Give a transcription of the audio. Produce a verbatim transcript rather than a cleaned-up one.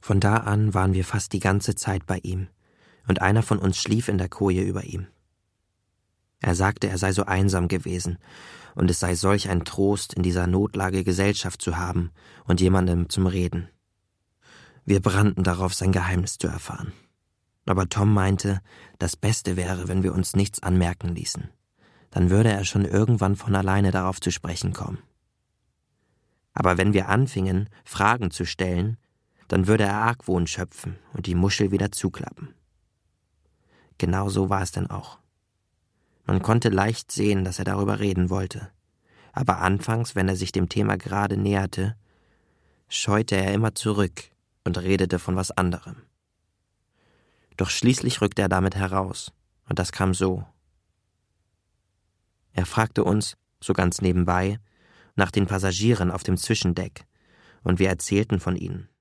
Von da an waren wir fast die ganze Zeit bei ihm, und einer von uns schlief in der Koje über ihm. Er sagte, er sei so einsam gewesen, und es sei solch ein Trost, in dieser Notlage Gesellschaft zu haben und jemandem zum Reden. Wir brannten darauf, sein Geheimnis zu erfahren. Aber Tom meinte, das Beste wäre, wenn wir uns nichts anmerken ließen. Dann würde er schon irgendwann von alleine darauf zu sprechen kommen. Aber wenn wir anfingen, Fragen zu stellen, dann würde er Argwohn schöpfen und die Muschel wieder zuklappen. Genau so war es denn auch. Man konnte leicht sehen, dass er darüber reden wollte. Aber anfangs, wenn er sich dem Thema gerade näherte, scheute er immer zurück und redete von was anderem. Doch schließlich rückte er damit heraus, und das kam so. Er fragte uns, so ganz nebenbei, nach den Passagieren auf dem Zwischendeck, und wir erzählten von ihnen.